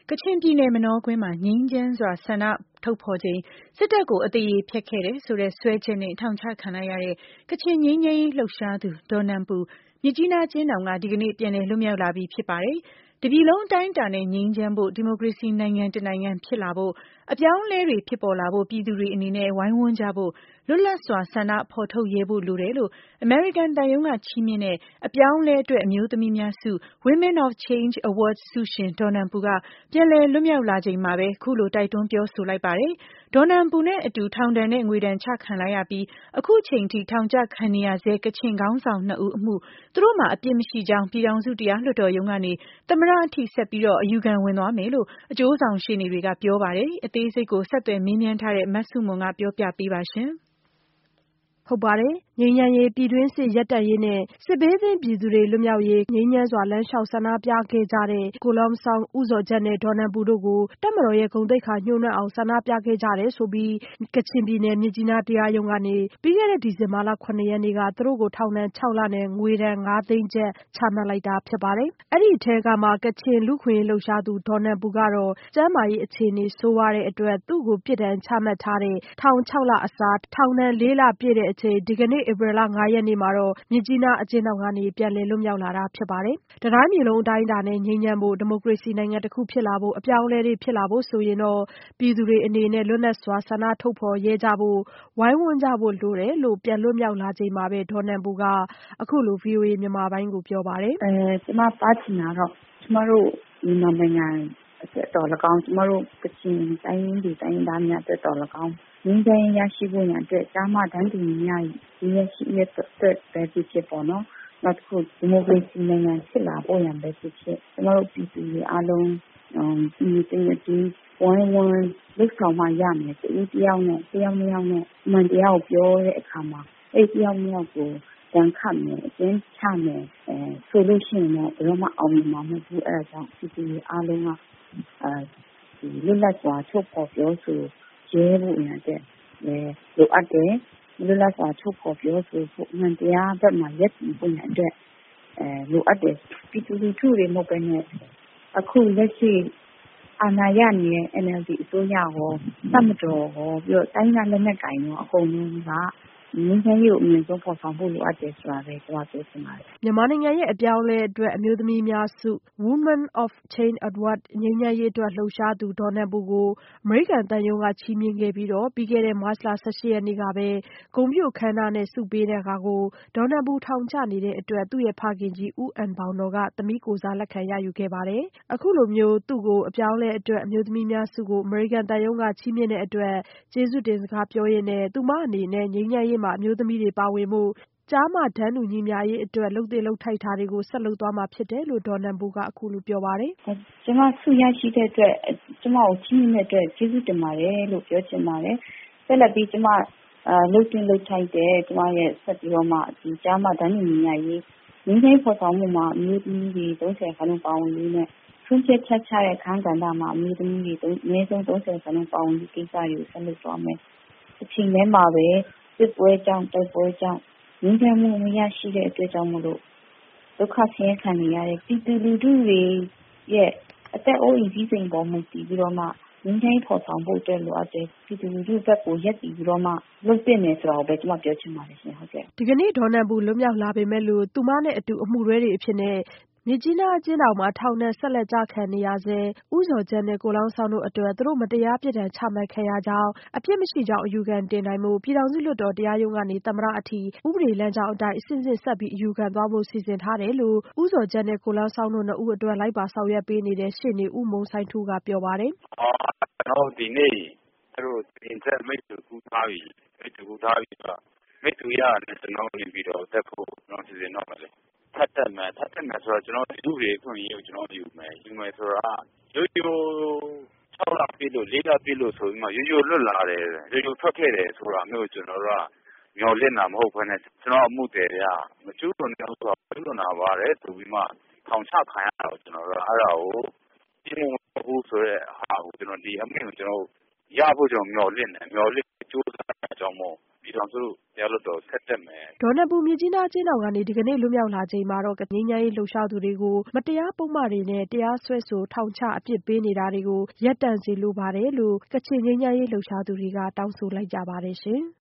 ကချင်ပြည်နယ်မနောကွင်းမှာငြိမ်းချမ်းစွာဆန္ဒထုတ်ဖော်ချိန်စစ်တပ်ကိုအသရေဖျက်ခဲ့တယ်ဆိုတဲ့စွဲချက်နဲ့ထောင်ချခံလိုက်ရတဲ့ကချင်ငြိမ်းချမ်းရေးလှုပ်ရှားသူဒေါ်နန်ပူမြစ်ကြီးနားကျင်းတောင်ကဒီကနေ့ပြန်လည်လွတ်မြောက်လာပြီဖြစ်ပါတယ်။တပြည်လုံးအတိုင်းအတာနဲ့ငြိမ်းချမ်းဖို့ဒီမိုကရေစီနိုင်ငံတစ်နိုင်ငံဖြစ်လာဖို့အပြောင်းအလဲတွေဖြစ်ပေါ်လာဖို့ပြည်သူတွေအနေနဲ့ဝိုင်းဝန်းကြဖို့လွတ်လပ်စွာဆန္ဒဖော်ထုတ်ရဲဖို့လိုတယ်လို့အမေရိကန်သံရုံးကချီးမြှင့်တဲ့အပြောင်းအလဲအတွက်အမျိုးသမီးများဆု Women of Change Award ဆုရှင်ဒေါ်နန်ပူကပြန်လည်လွတ်မြောက်လာချိန်မှာပဲခုလိုတိုက်တွန်းပြောဆိုလိုက်ပါတယ်။ဒေါ်နန်ပူနဲ့အတူထောင်ဒဏ်နဲ့ငွေဒဏ်ချခံလိုက်ရပြီးအခုချိန်ထိထောင်ကျခံနေရဆဲကချင်ခေါင်းဆောင်2ဦးအမှုသူတို့မှာအပြစ်မရှိကြောင်းပြည်ထောင်စုတရားလွှတ်တော်ရုံးကနေသမ္မတအထိဆက်ပြီးအယူခံဝင်သွားမယ်လို့အကျိုးဆောင်ရှေ့နေတွေကပြောပါတယ်။အသေးစိတ်ကိုဆက်သွယ်မေးမြန်းထားတဲ့မဆုမွန်ကပြောပြပေးပါရှင်။ဟုတ်ပါတယ်။ငြိမ်းချမ်းရေးပြည်တွင်းစစ်ရပ်တန့်ရေးနဲ့စစ်ဘေးသင့်ပြည်သူတွေလွတ်မြောက်ရေးငြိမ်းချမ်းစွာလမ်းလျှောက်ဆန္ဒပြခဲ့ကြတဲ့ကိုလောင်ဆောင်ဦးဇော်ဂျတ်နဲ့ဒေါ်နန်ပူတို့ကိုတပ်မတော်ရဲ့ဂုဏ်သိက္ခာညှိုးနွမ်းအောင်ဆန္ဒပြခဲ့ကြတယ်ဆိုပြီးကချင်ပြည်နယ်မြစ်ကြီးနားတရားရုံးကနေပြီးခဲ့တဲ့ဒီဇင်ဘာလ9ရက်နေ့ကသူတို့ကိုထောင်ဒဏ်6လနဲ့ငွေဒဏ်5သိန်းကျပ်ချမှတ်လိုက်တာဖြစ်ပါတယ်။အဲ့ဒီထဲကမှကချင်လူခွင့်လှုပ်ရှားသူဒေါ်နန်ပူကတော့ကျန်းမာရေးအခြေအနေဆိုးဝါးတဲ့အတွက်သူ့ကိုပြစ်ဒဏ်ချမှတ်ထားတဲ့ထောင်6လအစားထောင်ဒဏ်4လပြည့်တဲ့အချိန်ဒီကနေ့ဧပြီလ5ရက်နေ့မှာတော့မြစ်ကြီးနားအကျဉ်းထောင်ကနေပြန်လည်လွတ်မြောက်လာတာဖြစ်ပါတယ်။တတိုင်းပြည်လုံးအတိုင်းအတာနဲ့ငြိမ်းချမ်းဖို့ဒီမိုကရေစီနိုင်ငံတစ်ခုဖြစ်လာဖို့အပြောင်းအလဲတွေဖြစ်လာဖို့ဆိုရင်တော့ပြည်သူတွေအနေနဲ့လွတ်လပ်စွာဆန္ဒထုတ်ဖော်ရဲကြဖို့ဝိုင်းဝန်းကြဖို့လိုတယ်လို့ပြန်လွတ်မြောက်လာချိန်မှာပဲဒေါ်နန်ပူကအခုလို VOA မြန်မာပိုင်းကိုပြောပါတယ်။ကျမပါချင်တာတော့ကျမတို့မြန်မာနိုင်ငံအတွက်တော်၎င်းကျမတို့ကချင်တိုင်းရင်းသူတိုင်းရင်းသားများအတွက်တော်၎င်းငြိမ်းချမ်းရေးရရှိဖို့ရန်အတွက်ကျမတန်းတူညီမျှရေးရရှိရတဲ့ပဲဖြစ်ပေါ်နော်နောက်တစ်ခုဒီမိုကရေစီနိုင်ငံဖြစ်လာဖို့ရန်ပဲဖြစ်ကျမတို့ပြည်သူတွေအားလုံးဒီဝိုင်းဝန်းလက်ဆောင်မှရမယ်တူတယောက်နဲ့တယောက်နှစ်ယောက်နဲ့မှန်တရားကိုပြောတဲ့အခါမှာအဲ့တယောက်နှစ်ယောက်ကိုတန်ခတ်မယ်အကျဉ်းချမယ်ဆိုလို့ရှိရင်တော့ဘယ်တော့မှအောင်မြင်မှာမဟုတ်ဘူးအဲ့ဒါကြောင့်ပြည်သူတွေအားလုံးကဒီလွတ်လပ်စွာထုတ်ဖော်ပြောဆိုရဲဖို့ရတဲ့လိုအပ်တယ်လွတ်လပ်စွာထုတ်ဖော်ပြောဆိုဖို့မှန်တရားဘက်မှာရပ်တည်ဖို့ရတဲ့လိုအပ်တယ်ပြည်သူလူထုတွေမဟုတ်ဘဲနဲ့အခုလက်ရှိအာဏာရနေတဲ့ NLD အစိုးရဟောတမတော်ဟောပြီးတော့တိုင်းသားလက်နက်ကိုင်ရောအကုန်လုံးကငြိမ်းချမ်းရေးကိုအမြင့်ဆုံးဖော်ဆောင်ဖို့လိုအပ်တယ်ဆိုတာပဲကျွန်တော်ပြောချင်ပါတယ်မြန်မာနိုင်ငံရဲ့အပြောင်းအလဲအတွက်အမျိုးသမီးများစု Women of Change Award ငြိမ်းချမ်းရေးအတွက်လှုပ်ရှားသူဒေါ်နန်ပူကိုအမေရိကန်သံရုံးကချီးမြှင့်ခဲ့ပြီးတော့ပြီးခဲ့တဲ့မတ်လ18ရက်နေ့ကပဲဂုဏ်ပြုအခမ်းအနားနဲ့ဆုပေးတဲ့အခါကိုဒေါ်နန်ပူထောင်ကျနေတဲ့အတွက်သူ့ရဲ့ဖခင်ကြီးဦးအန်ဘောင်တော်ကသမီးကိုစားလက်ခံရယူခဲ့ပါတယ်အခုလိုမျိုးသူ့ကိုအပြောင်းအလဲအတွက်အမျိုးသမီးများစုကိုအမေရိကန်သံရုံးကချီးမြှင့်တဲ့အတွက်ကျေးဇူးတင်စကားပြောရင်းနဲ့သူမအနေနဲ့ငြိမ်းချမ်းရေးမှာအမျိုးသမီးတွေပါဝင်မှုကျားမတန်းတူညီမျှရေးအတွက်လှုပ်သင့်လှုပ်ထိုက်တာတွေကိုဆက်လုပ်သွားမှာဖြစ်တယ်လို့ဒေါ်နန်ပူကအခုလိုပြောပါတယ်။ကျွန်မဆုရရှိတဲ့အတွက်ကျွန်မကိုချီးမြှင့်တဲ့အတွက်ကျေးဇူးတင်ပါတယ်လို့ပြောချင်ပါတယ်။ဆက်လက်ပြီးကျွန်မလှုပ်သင့်လှုပ်ထိုက်တဲ့ကျွန်မရဲ့ဆက်ပြီးတော့မှဒီကျားမတန်းတူညီမျှရေးငြိမ်းချမ်းဖော်ဆောင်မှုမှာအမျိုးသမီးတွေ30ခန်းပါဝင်ရေးနဲ့ဆုံးဖြတ်ချက်ချတဲ့အခန်းကဏ္ဍမှာအမျိုးသမီးတွေအနည်းဆုံး30ခန်းပါဝင်ရေးကိစ္စတွေကိုဆက်လုပ်သွားမယ်။အချိန်ထဲမှာပဲစစ်ပွဲကြောင့်တိုက်ပွဲကြောင့်ငြိမ်းချမ်းမှုမရရှိတဲ့အတွက်ကြောင့်မလို့ဒုက္ခဆင်းရဲခံနေရတဲ့ပြည်သူလူထုတွေရဲ့အသက်အိုးအိမ်ကြီးစိမ်ပေါ်မူတည်ပြီးတော့မှငြိမ်းချမ်းဖော်ဆောင်ဖို့အတွက်လိုအပ်တဲ့ပြည်သူလူထုဘက်ကိုရပ်တည်ပြီးတော့မှလုပ်တင်နေဆိုတာကိုပဲကျွန်မပြောချင်ပါတယ်ရှင်ဟုတ်ကဲ့ဒီကနေ့ဒေါ်နန်ပူလွတ်မြောက်လာပေမဲ့လို့သူမနဲ့အတူအမှုတွဲတွေအဖြစ်နဲ့မြစ်ကြီးနားအကျဉ်းထောင်မှာထောင်နဲ့ဆက်လက်ကြခံနေရဆဲဦးဇော်ဂျတ်နဲ့ကိုလောင်ဆောင်တို့အတွက်သူတို့မတရားပြစ်ဒဏ်ချမှတ်ခံရကြောင်းအပြစ်မရှိကြောင်းအယူခံတင်နိုင်မှုပြည်ထောင်စုလွှတ်တော်တရားရုံးကနေသမ္မတအထိဥပဒေလမ်းကြောင်းအတိုင်းအစဉ်စဉ်ဆက်ပြီးအယူခံသွားဖို့စီစဉ်ထားတယ်လို့ဦးဇော်ဂျတ်နဲ့ကိုလောင်ဆောင်တို့နှစ်ဦးအတွက်လိုက်ပါဆောင်ရွက်ပေးနေတဲ့ရှေ့နေဦးမုံဆိုင်ထူးကပြောပါတယ်ကျွန်တော်ဒီနေ့သူတို့တင်ဆက်မိတ်ဆွေကူထားပြီးမိတ်ဆွေရနဲ့ကျွန်တော်နေပြီးတော့တက်ဖို့ကျွန်တော်စီစဉ်တော့မယ်ထပ်တက်မယ်ဆိုတော့ကျွန်တော်လူတွေဖွင့်ရေးကိုကျွန်တော်ယူမယ်ဆိုတာရိုး6လပြည့်လို့4လပြည့်လို့ဆိုပြီးမှရိုးလွတ်လာတယ်ရိုးထွက်ခဲ့တယ်ဆိုတာမျိုးကျွန်တော်တို့ကမျောလင့်တာမဟုတ်ဘဲနဲ့ကျွန်တော်အမှုတယ်ရမကျူးလွန်တဲ့ဥစ္စာကျူးလွန်တာပါတယ်ဆိုပြီးမှထောင်ချခံရတော့ကျွန်တော်တို့အဲ့ဒါကိုဒီလိုမျိုးဆိုရဲဟာကိုကျွန်တော်ဒီအမိန့်ကိုကျွန်တော်ရဖို့ကျွန်တော်မျောလင့်ကြိုးစားတဲ့အကြောင်းမို့ပြည်ထောင်စုတရားလွှတ်တော်ဆက်တက်မယ်။ဒေါ်နန်ပူမြစ်ကြီးနားအကျဉ်းထောင်ကနေဒီကနေ့လွတ်မြောက်လာချိန်မှာတော့ငြိမ်းချမ်းရေးလှုပ်ရှားသူတွေကိုမတရားပုဒ်မတွေနဲ့တရားစွဲဆိုထောင်ချအပြစ်ပေးနေတာတွေကိုရပ်တန့်စေလိုပါတယ်လို့ကချင်ငြိမ်းချမ်းရေးလှုပ်ရှားသူတွေကတောင်းဆိုလိုက်ကြပါတယ်ရှင်။